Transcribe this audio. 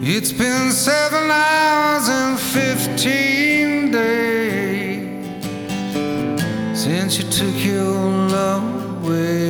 It's been 7 hours and 15 days since you took your love away.